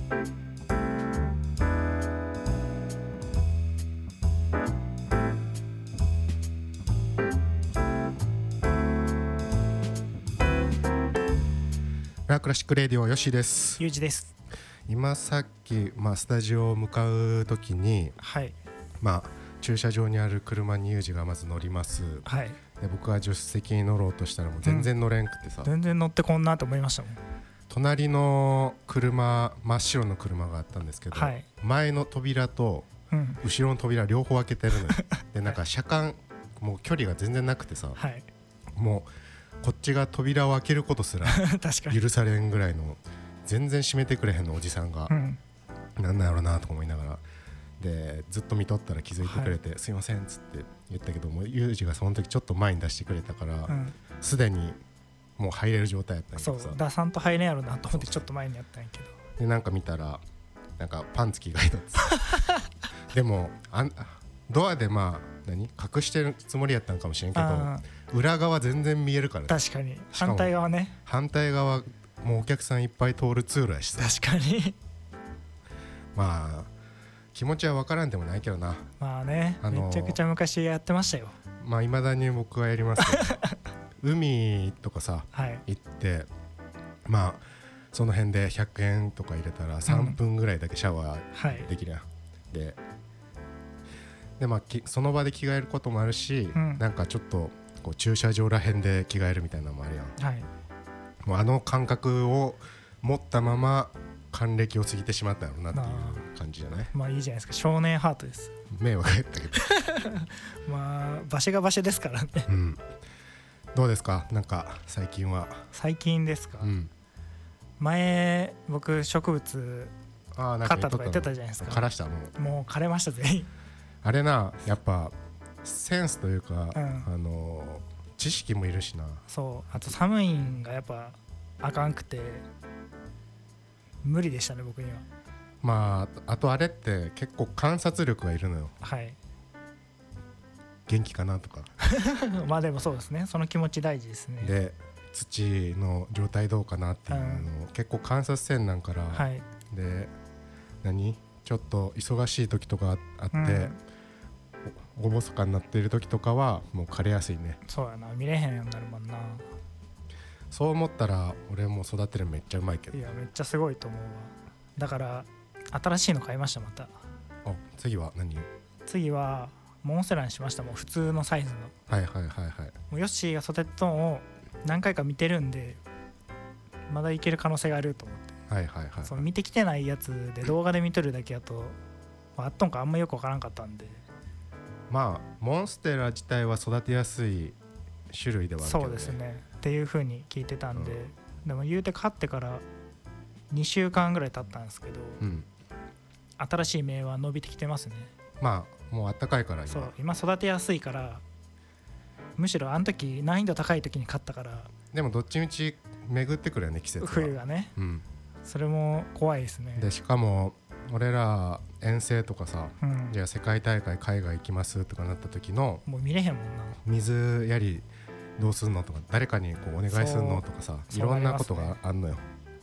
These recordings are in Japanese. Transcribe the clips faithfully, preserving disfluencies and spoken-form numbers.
ラクラシックレディオよしです。 ゆうじです。 今さっき、まあ、スタジオを向かう時に、 はい、 まあ、駐車場にある車にゆうじがまず乗ります、 はい、 で僕は助手席に乗ろうとしたらもう全然乗れんくてさ、 うん、全然乗ってこんなと思いましたもん。 隣の車、真っ白の車があったんですけど、はい、前の扉と後ろの扉両方開けてるのよ、うん、でなんか車間もう距離が全然なくてさ、はい、もうこっちが扉を開けることすら許されんぐらいの全然閉めてくれへんのおじさんが、うん、なんなんやろなとか思いながらでずっと見とったら気づいてくれて、はい、すいませんっつって言ったけどもユージがその時ちょっと前に出してくれたからすで、うん、にもう入れる状態やったんやけどさ、 そう出さんと入れんやろなと思ってちょっと前にやったんやけどでなんか見たらなんかパンツ着替えとってでもあんドアでまあ何隠してるつもりやったんかもしれんけど裏側全然見えるから、ね、 確かに反対側ね反対側もうお客さんいっぱい通る通路やしさ確かにまあ気持ちは分からんでもないけどなまあね、あのー、めちゃくちゃ昔やってましたよ。 まあ未だに僕はやりますけど海とかさ、はい、行ってまあその辺でひゃくえんとか入れたらさんぷんぐらいだけシャワーできるやん、うん、はい、ででまあ、その場で着替えることもあるし、うん、なんかちょっとこう駐車場らへんで着替えるみたいなのもあるやん、はい、もうあの感覚を持ったまま還暦を過ぎてしまったやろなっていう感じじゃない？ まあいいじゃないですか、少年ハートです。 迷惑やったけどまあ場所が場所ですからね、 うん、どうですかなんか最近は。 最近ですか、うん、前僕植物買ったとか言ってたじゃないですか。 枯らした？もうもう枯れました全員あれな、やっぱセンスというか、うん、あの知識もいるしな。 そう、あと寒いんがやっぱあかんくて無理でしたね僕には。 まああとあれって結構観察力がいるのよ。はい。元気かなとかまあでもそうですね、その気持ち大事ですね。 で土の状態どうかなっていうのを、うん、結構観察せんなんから、はい、で何ちょっと忙しい時とかあって、うんおぼそかになっている時とかはもう枯れやすいね。 そうやな、見れへんようになるもんな。 そう思ったら俺も育てるめっちゃうまいけど。 いやめっちゃすごいと思うわ。だから新しいの買いましたまた。あ、 次は何？ 次はモンステラにしました。もう普通のサイズの。 はいはいはいはい。 もうヨッシーが育てたのを何回か見てるんでまだいける可能性があると思って。 はいはいはい。 その見てきてないやつで動画で見とるだけやと、まあ、あっとんかあんまよくわからんかったんで。 まあモンステラ自体は育てやすい種類ではあるけどね。 そうですねっていう風に聞いてたんで、うん、でも言うて買ってからにしゅうかんぐらい経ったんですけど、うん、新しい芽は伸びてきてますね。 まあもうあったかいから今。 そう今育てやすいから、むしろあの時難易度高い時に買ったから。 でもどっちみち巡ってくるよね季節は。 冬がね、うん、それも怖いですね。 でしかも俺ら遠征とかさ、うん、じゃあ世界大会海外行きますとかなった時のもう見れへんもんな。 水やりどうすんのとか誰かにこうお願いするのとかさ、いろんなことがあんのよ。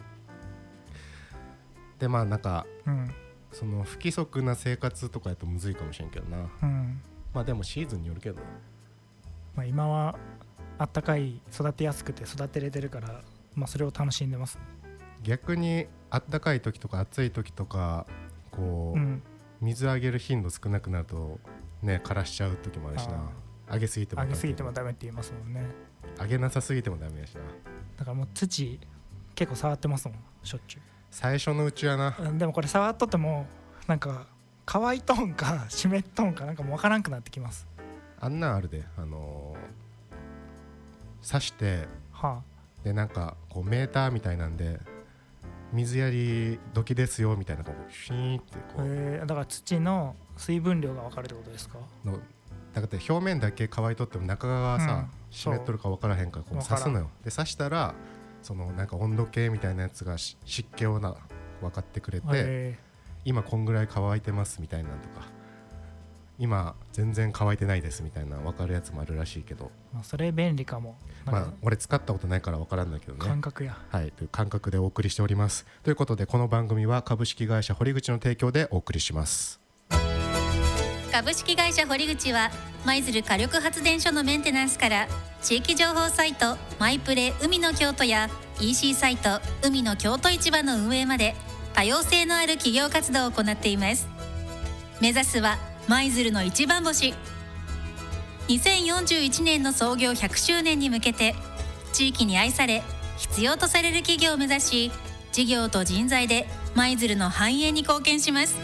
でまあなんか、うん、その不規則な生活とかやとむずいかもしれんけどな、うん、まあでもシーズンによるけど、 まあ、今はあったかい育てやすくて育てれてるから、まあ、それを楽しんでます。 逆にあったかい時とか暑い時とかこう、うん、水あげる頻度少なくなるとね枯らしちゃう時もあるしな。あげすぎてもあげすぎてもダメって言いますもんね。 あげなさすぎてもダメやしな。 だからもう土結構触ってますもんしょっちゅう。 最初のうちはな。 でもこれ触っとってもなんか乾いとんか湿っとんかなんかもう分からんくなってきます。 あんなんあるで、あのー、刺して、はあ、でなんかこうメーターみたいなんで水やり時ですよみたいなこうシーンってこう、 えー、だから土の水分量が分かるってことですか？ のだから表面だけ乾いとっても中側がさ、うん、湿っとるか分からへんからこう刺すのよ。で刺したらそのなんか温度計みたいなやつが湿気をな分かってくれて、今こんぐらい乾いてますみたいなのとか今全然乾いてないですみたいな分かるやつもあるらしいけど、 まあ、それ便利かも。 まあ俺使ったことないから分からんだけどね。 感覚や。 はい、という感覚でお送りしております。ということでこの番組は株式会社堀口の提供でお送りします。 株式会社堀口は舞鶴火力発電所のメンテナンスから地域情報サイトマイプレ海の京都や イーシー サイト海の京都市場の運営まで多様性のある企業活動を行っています。目指すは舞鶴の一番星。にせんよんじゅういちねんの創業ひゃくしゅうねんに向けて地域に愛され必要とされる企業を目指し、事業と人材で舞鶴の繁栄に貢献します。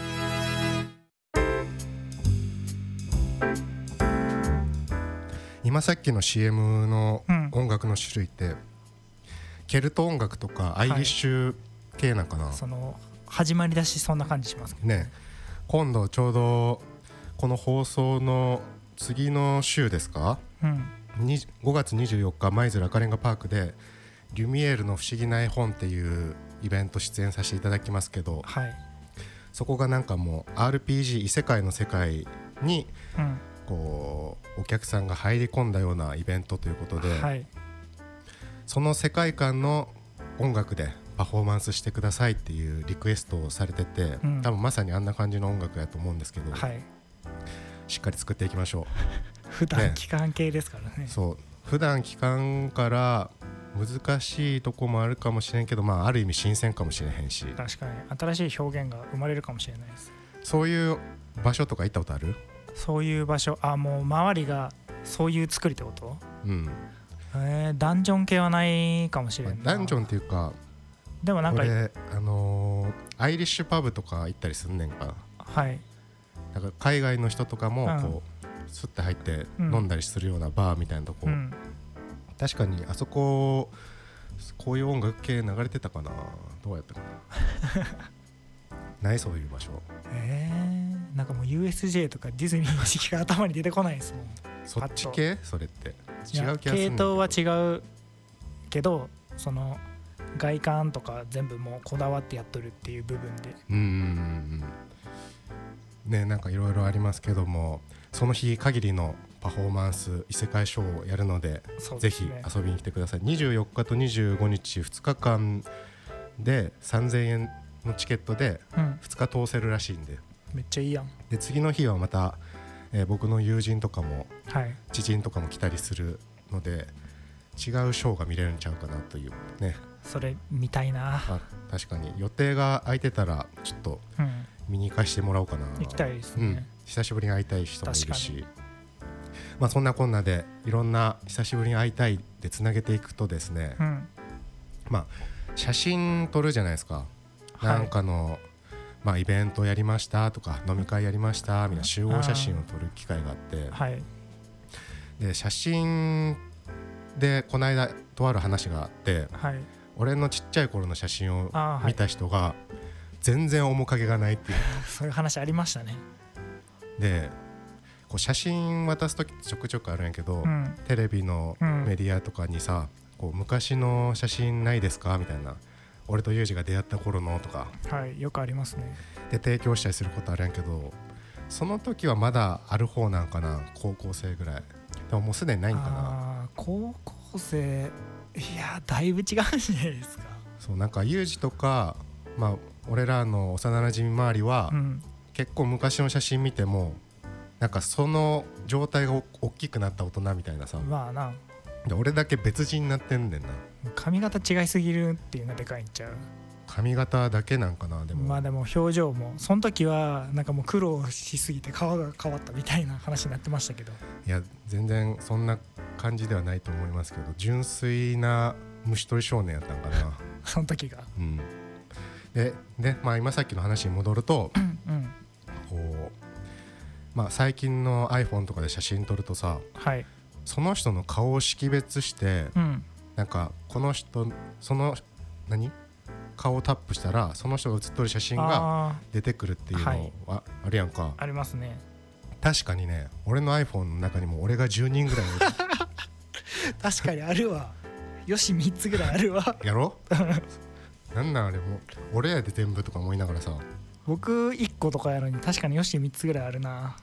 今さっきの シーエム の音楽の種類って、うん、ケルト音楽とかアイリッシュ系なんかな、はい、 その始まりだしそんな感じしますけどね, ね今度ちょうどこの放送の次の週ですか、うん、ごがつにじゅうよっか舞鶴赤レンガパークでリュミエールの不思議な絵本っていうイベント出演させていただきますけど、はい、そこがなんかもう アールピージー 異世界の世界に、うん、こうお客さんが入り込んだようなイベントということで、はい、その世界観の音楽でパフォーマンスしてくださいっていうリクエストをされてて、うん、多分まさにあんな感じの音楽やと思うんですけど、はい、しっかり作っていきましょう。 普段期間系ですからね。 そう普段期間から難しいとこもあるかもしれんけど、まあ、ある意味新鮮かもしれへんし、 確かに新しい表現が生まれるかもしれないです。 そういう場所とか行ったことある？ そういう場所、あ、もう周りがそういう作りってこと？うん、えー、ダンジョン系はないかもしれない。 ダンジョンっていうか、 でもなんか俺、あのー、アイリッシュパブとか行ったりすんねんか。はい。だから海外の人とかもこう、うん、スッて入って飲んだりするようなバーみたいなとこ、うん、確かにあそここういう音楽系流れてたかな、どうやったかなないそういう場所。 えー、なんかもう ユーエスジェー とかディズニーの時期が頭に出てこないですもん。 そっち系？それって違う気がする。 系統は違うけど、その外観とか全部もうこだわってやっとるっていう部分で、うんうんうんね、なんかいろいろありますけども、その日限りのパフォーマンス異世界ショーをやるの で, で、ね、ぜひ遊びに来てください。にじゅうよっかとにじゅうごにちふつかかんでさんぜんえんのチケットでふつか通せるらしいんで、うん、 めっちゃいいやん。 で次の日はまた、えー、僕の友人とかも、はい、知人とかも来たりするので違うショーが見れるんちゃうかなというね。 それ見たいな。 あ、確かに予定が空いてたらちょっと見に行かしてもらおうかな、うん、 行きたいですね、うん、 久しぶりに会いたい人もいるし、まあ、そんなこんなでいろんな久しぶりに会いたいでつなげていくとですね、うん、まあ写真撮るじゃないですか、はい、なんかの、まあ、イベントやりましたとか飲み会やりましたみたいな集合写真を撮る機会があって、はい、で写真でこの間とある話があって、はい、俺のちっちゃい頃の写真を見た人が全然面影がないっていう、 そういう話ありましたね。 でこう写真渡すときちょくちょくあるんやけど、うん、テレビのメディアとかにさ、こう昔の写真ないですかみたいな、俺とユージが出会った頃のとか、 はい、よくありますね。 で提供したりすることあるんやけど、その時はまだある方なんかな、高校生ぐらい。でももうすでにないんかな。 あ、高校生、いやだいぶ違うんじゃないですか。 そう、なんかユージとか、まあ、俺らの幼なじみ周りは、うん、結構昔の写真見てもなんかその状態が大きくなった大人みたいなさ、 まあな、 で俺だけ別人になってんねんな。 髪型違いすぎるっていうのがでかいんちゃう。 髪型だけなんかな。でもまあでも表情もその時はなんかもう苦労しすぎて顔が変わったみたいな話になってましたけど、 いや全然そんな感じではないと思いますけど、純粋な虫取り少年やったんかなその時が、うん、 で, で、まあ、今さっきの話に戻ると、うんうん、こう、まあ、最近の iPhone とかで写真撮るとさ、はい、その人の顔を識別して、うん、なんかこの人その何顔をタップしたらその人が写っとる写真が出てくるっていうのはあるやんか。 ありますね。 確かにね、俺の iPhone の中にも俺がじゅうにんぐらいいる確かにあるわ。よしみっつぐらいあるわやろなんなんあれも俺やで全部とか思いながらさ、 僕いっことかやのに確かによしみっつぐらいあるな。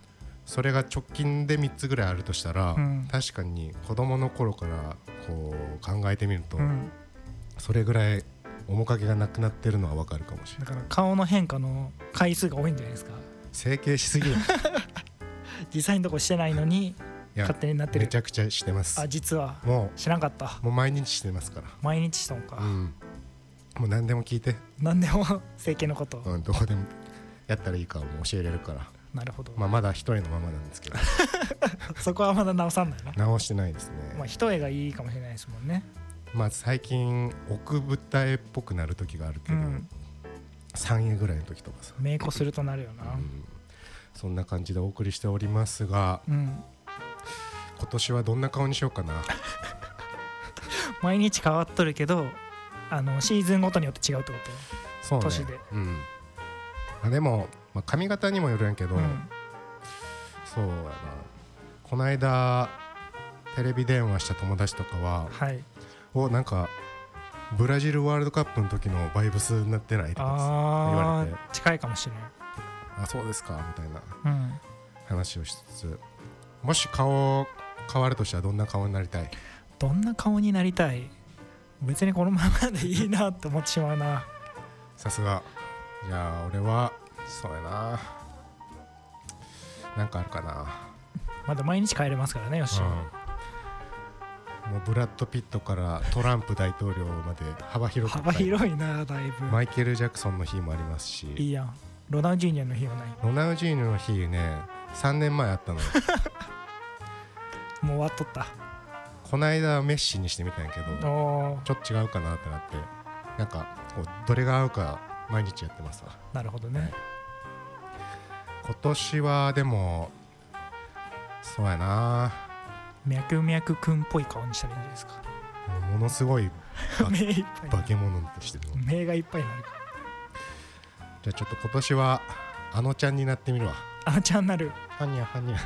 それが直近でみっつぐらいあるとしたら、うん、確かに子供の頃からこう考えてみると、うん、それぐらい面影がなくなってるのは分かるかもしれない。 だから顔の変化の回数が多いんじゃないですか。 整形しすぎる実際のとこしてないのに勝手になってる。 めちゃくちゃしてます。 あ、実はもう知らんかった。 もう毎日してますから。 毎日したのか、うん、 もう何でも聞いて。 何でも整形のこと、 うん、どこでもやったらいいかも教えれるから。 なるほど。 まあ、まだ一重のままなんですけどそこはまだ直さんないな。 直してないですね。 まあ一重がいいかもしれないですもんね。 まあ最近奥二重っぽくなる時があるけど、うん、さん重ぐらいの時とかさ、 メイクするとなるよな、うん、 そんな感じでお送りしておりますが、うん、今年はどんな顔にしようかな毎日変わっとるけど、あのシーズンごとによって違うってこと。 そうね、 年で、 うん、あでも、まあ、髪型にもよるんやけど、うん、そうやな、この間テレビ電話した友達とかは、はい、おなんかブラジルワールドカップの時のバイブスになってないとか言われて、 近いかもしれない。 あ、そうですかみたいな話をしつつ、うん、もし顔変わるとしたらどんな顔になりたい？ どんな顔になりたい？別にこのままでいいなって思ってしまうな。 さすが。じゃあ俺はそうやな、なんかあるかな。 まだ毎日帰れますからね、よし、うん、 もうブラッド・ピットからトランプ大統領まで幅広く、 幅広いな。だいぶマイケル・ジャクソンの日もありますし、 いいやん。ロナウジーニョの日はない？ ロナウジーニョの日ね、さんねんまえあったのよもう終わっとった。 この間メッシにしてみたんやけど、ちょっと違うかなってなって、なんかこうどれが合うか毎日やってますわ。 なるほどね、はい、 今年はでもそうやな、 脈々くんっぽい顔にしたらいいんじゃないですか。 も, ものすごい化け物としてる。 目がいっぱいになるから。 じゃあちょっと今年はあのちゃんになってみるわ。 あのちゃんなる。 はにゃはにゃ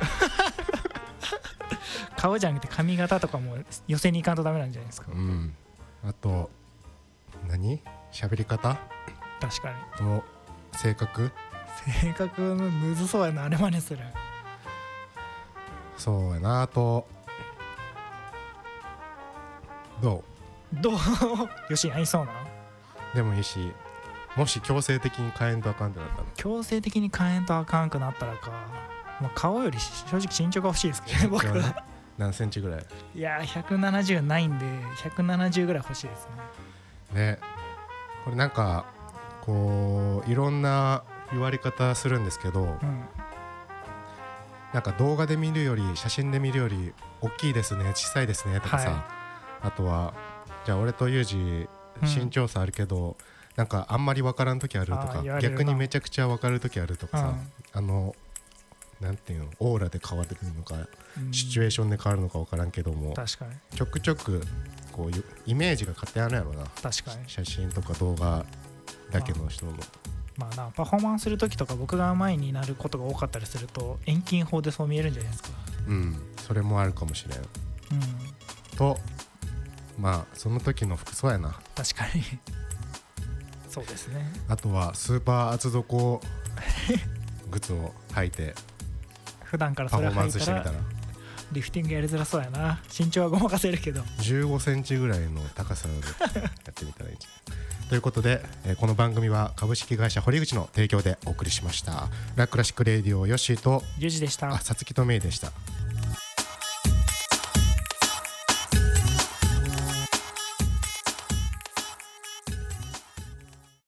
顔じゃなくて髪型とかも寄せにいかんとダメなんじゃないですか。 うん、あと何喋り方、 確かに、 と性格性格むずそうやな、あれ真似する。 そうやな。あとどうどうよし、合いそうなでもいいし、もし強制的に変えんとあかんってなったら、 強制的に変えんとあかんくなったらか、まあ、顔より正直身長が欲しいですけどね、僕は。 何センチぐらい？ いやーひゃくななじゅうないんでひゃくななじゅうぐらい欲しいですね。ね、これなんかこういろんな言われ方するんですけど、うん、なんか動画で見るより写真で見るより大きいですね、小さいですねとかさ、はい、あとはじゃあ俺とユージ身長差あるけど、うん、なんかあんまり分からん時あるとか、逆にめちゃくちゃ分かる時あるとかさ、うん、あのなんていうの、オーラで変わってくるのか、うん、シチュエーションで変わるのか分からんけども、 確かにちょくちょくこういうイメージが勝手にあるやろな。 確かに写真とか動画だけの人の、 まあな、パフォーマンスする時とか僕が前になることが多かったりすると遠近法でそう見えるんじゃないですか。 うん、それもあるかもしれん、うん、とまあその時の服装やな。 確かにそうですね。 あとはスーパー厚底靴を履いて普段からそれ履いたらリフティングやりづらそうやな。身長はごまかせるけどじゅうごセンチぐらいの高さでやってみたらいいんじゃないということで、えー、この番組は株式会社堀口の提供でお送りしました。ラクラシックレディオヨッシーとユージでした。 あ、さつきとメイでした。